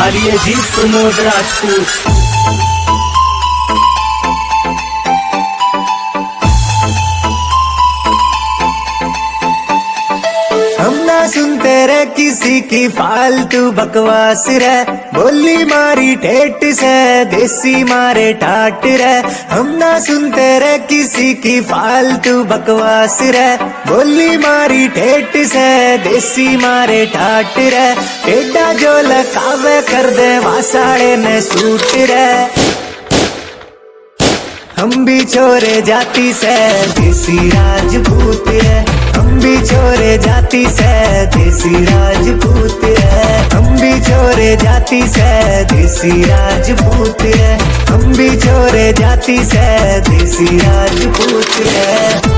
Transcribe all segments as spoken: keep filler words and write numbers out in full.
रही है जी प्रमोद राजपूत। हम ना सुनते रे किसी की फालतू बकवास रे, बोली मारी ठेठ से देसी मारे ठाट रे। हम ना सुनते रे किसी की फालतू बकवास रे, बोली मारी ठेठ से देसी मारे ठाट रे। टेढ़ा जो लकावे कर दे वासाड़े ने सूट रे। हम भी छोरे जाति से देसी राजपूत है, हम भी छोरे जाति से देसी राजपूत है। हम भी छोरे जाति से देसी राजपूत है, हम भी छोरे जाति से देसी राजपूत है।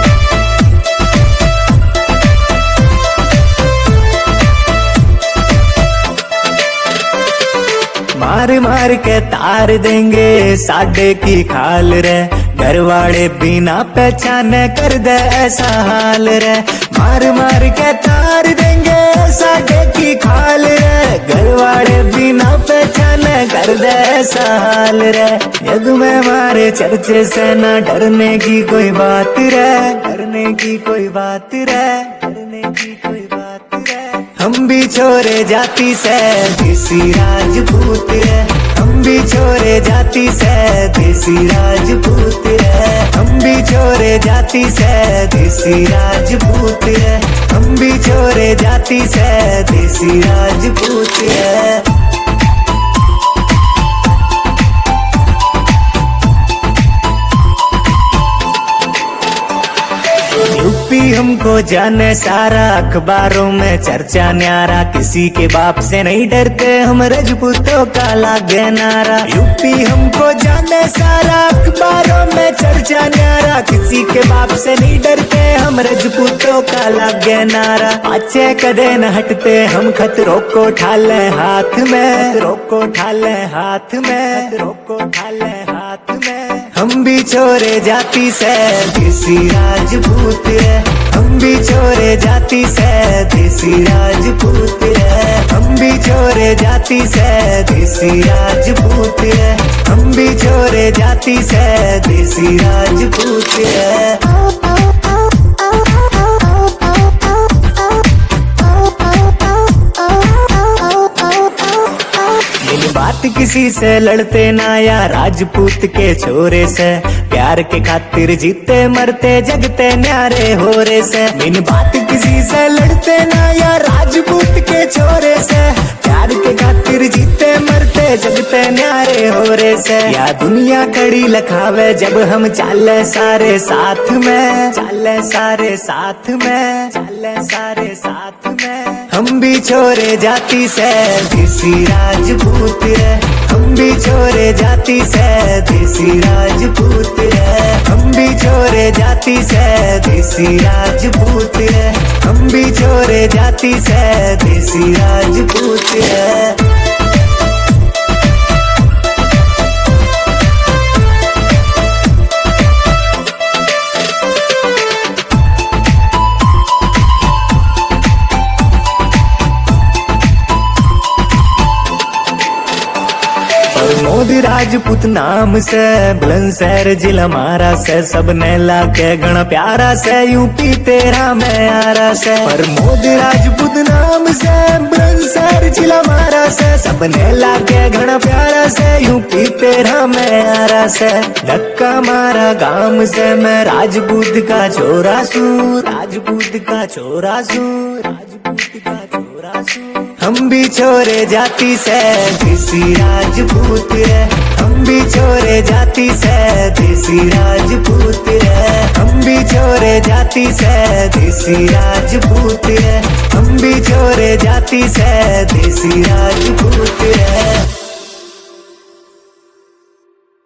मार मार के तार देंगे साडे की खाल रे, घर वाले बिना पहचाने कर दे ऐसा हाल रे। मार मार के तार देंगे साडे की खाल रे, घर वाले बिना पहचाने कर दे ऐसा हाल रे। जग में मारे चर्चे से ना डरने की कोई बात रे, डरने की कोई बात रे, डरने की कोई बात रे। हम भी छोरे जाति से देसी राजपूत है, हम भी छोरे जाति से देसी राजपूत है। हम भी छोरे जाति से देसी राजपूत है, हम भी छोरे जाति से देसी राजपूत है। यूपी हमको जाने सारा, अखबारों में चर्चा न्यारा। किसी के बाप से नहीं डरते हम राजपूतों का लागे नारा। यूपी हमको जाने सारा, अखबारों में चर्चा न्यारा। किसी के बाप से नहीं डरते हम राजपूतों का लागे नारा। पाछे कदे न हटते हम खतरों को ठाले हाथ में, खतरों को ठाले हाथ में, खतरों को ठाले हाथ में। हम भी छोरे जाति से देसी राजपूत है, हम भी छोरे जाति से देसी राजपूत है। हम भी छोरे जाति से देसी राजपूत है, हम भी छोरे जाति से देसी राजपूत है। बात किसी से लड़ते ना या राजपूत के छोरे से, प्यार के खातिर जीते मरते जगते न्यारे हो रे से। बिन बात किसी से लड़ते ना या राजपूत के छोरे से, प्यार के खातिर जीते मरते जगते न्यारे हो रे से। या दुनिया खड़ी लखावे जब हम चाले सारे साथ में, चाले सारे साथ में, चाले सारे साथ में। हम भी छोरे जाति से देसी राजपूत है, हम भी छोरे जाति से देसी राजपूत है। हम भी छोरे जाति से देसी राजपूत है, हम भी छोरे जाति से देसी राजपूत है। मोदी राजपूत नाम से बुलंदशहर जिला हमारा से, सबने लाके घना प्यारा से यूपी तेरा में आरा से। और मोदी राजपूत नाम से बुलंदशहर जिला हमारा से, सबने लाके घना प्यारा से यूपी तेरा में आरा से। धक्का मारा गांव से मैं राजपूत का छोरा सू, राजपूत का छोरा सू, राजपूत का छोरा सू। हम भी छोरे जाति से देसी राजपूत है, हम भी छोरे जाति से देसी राजपूत है। हम भी छोरे जाति से देसी राजपूत है, हम भी छोरे जाति से देसी राजपूत है।